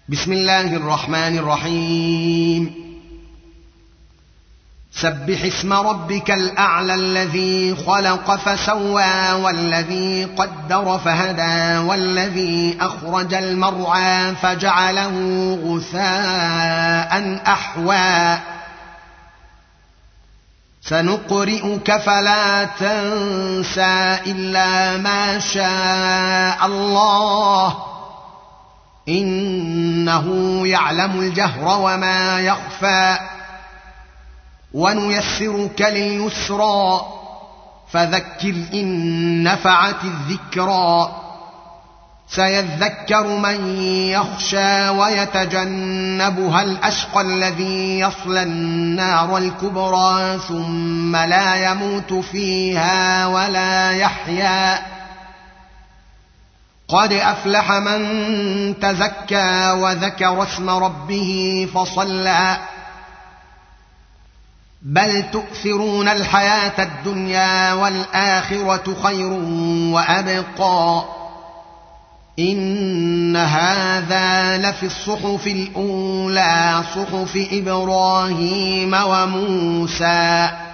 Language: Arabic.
بسم الله الرحمن الرحيم. سبح اسم ربك الأعلى الذي خلق فسوى والذي قدر فهدى والذي أخرج المرعى فجعله غثاء أحوى سنقرئك فلا تنسى إلا ما شاء الله إنه يعلم الجهر وما يخفى ونيسرك لليسرى فذكر إن نفعت الذكرى سيذكر من يخشى ويتجنبها الأشقى الذي يصلى النار الكبرى ثم لا يموت فيها ولا يحيا قد أفلح من تزكى وذكر اسم ربه فصلى بل تؤثرون الحياة الدنيا والآخرة خير وأبقى إن هذا لفي الصحف الأولى صحف إبراهيم وموسى